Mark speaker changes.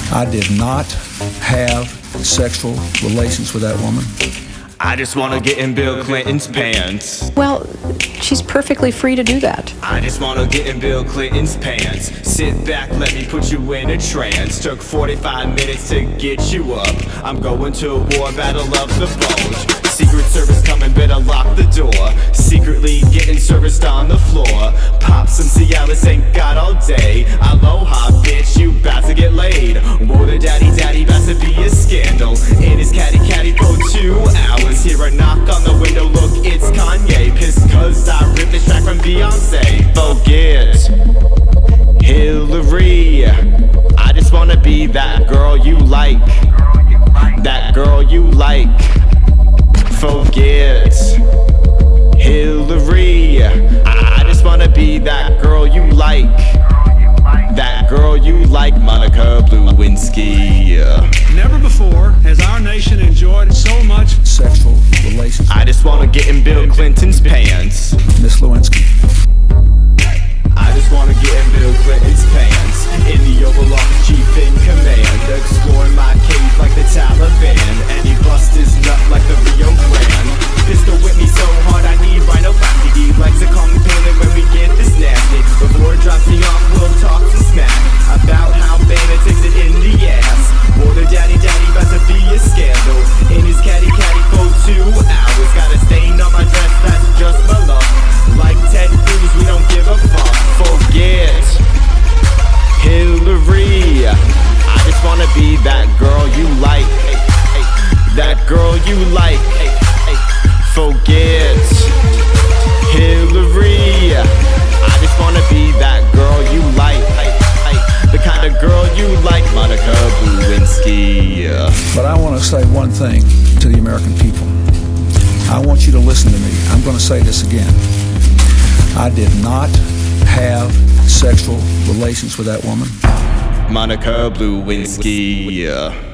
Speaker 1: I did not have sexual relations with that woman.
Speaker 2: I just wanna get in Bill Clinton's pants.
Speaker 3: Well, she's perfectly free to do that.
Speaker 2: I just wanna get in Bill Clinton's pants. Sit back, let me put you in a trance. Took 45 minutes to get you up. I'm going to a war battle of the bulge. Secret Service coming, better lock the door. Secretly getting serviced on the floor. Pop some Cialis, ain't got all day. Aloha, bitch, you bout to get laid. Water daddy, bout to be a scandal. In his caddy for 2 hours. Hear a knock on the window, look, it's Kanye. Pissed cause I ripped this track from Beyonce. Forget Hillary. I just wanna be that girl you like. That girl you like. Forget Hillary. I just wanna be that girl you like. That girl you like, Monica Lewinsky.
Speaker 4: Never before has our nation enjoyed so much
Speaker 1: Sexual relations.
Speaker 2: I just wanna get in Bill Clinton's pants.
Speaker 1: Miss Lewinsky.
Speaker 2: I just wanna get in Bill Clinton's pants. In the Oval Office, chief in command. Exploring my cave like the Taliban. And he bust his nut like the Rio Grande. Pistol whip me so hard I need rhinoplasty. He likes to call me Palin when we get this nasty. Before it drops me off, we'll talk some smack about how Banner takes it in the ass. Water daddy, about to be a scandal. In his caddy for 2 hours. Got a stain on my dress, that's just my luck. Like Ted Cruz, we don't give a fuck. Forget Hillary. I just wanna be that girl you like. That girl you like. Forget Hillary. I just wanna be that girl you like. The kind of girl you like, Monica Lewinsky.
Speaker 1: But I want to say one thing to the American people. I want you to listen to me. I'm going to say this again. I did not have sexual relations with that woman.
Speaker 2: Monica Lewinsky.